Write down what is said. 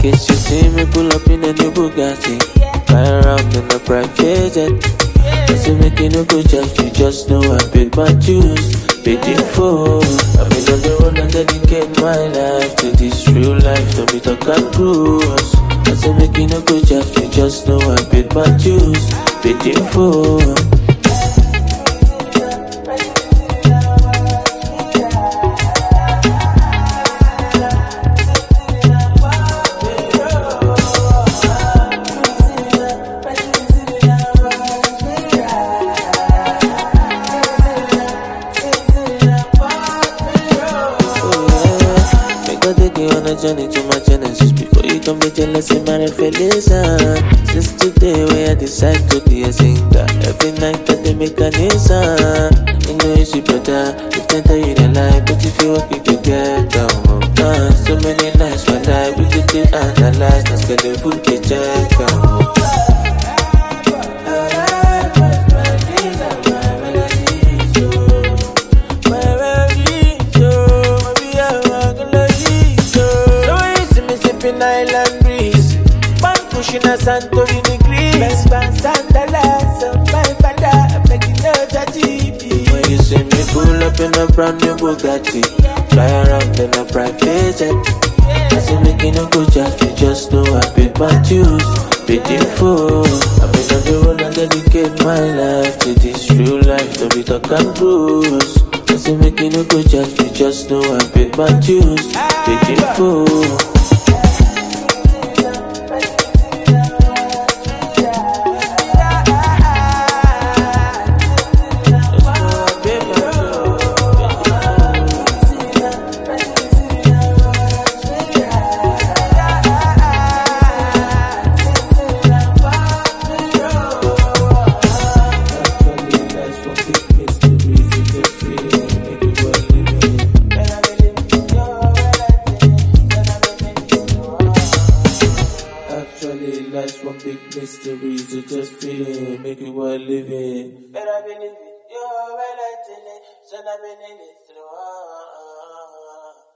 case you see me pull up in a new Bugatti, fly around in a private jet. I say make you no go judge me, just know I paid my dues, paid in full. I've been on the road and dedicate my life to this real life, don't be talk and cruise. I say make you no go judge me, just know I paid my dues, paid in full. On a journey to my genesis. Before you come be jealous in my revelation. Since today when I decide to be a singer, every night that they make a new song. You know you see better if they tell you the lie, but if you work it together, so many nights for life we could still analyze. Let's get the food they check out. Island breeze, one pushing a Santorini Greece. Best bands and the last of my father, I'm making no judgy. When you see me pull up in a brand new Bugatti, fly around in a private jet. I say making no go judge me, just know I paid my dues, paid in full. I've been on the road and dedicate my life to this real life, don't be talk and cruise. I say making no go judge me, just know I paid my dues, paid in full. Life's one big mystery, so just feel it, make it worth living. Better believe it, you're well at it, so I've been in it through.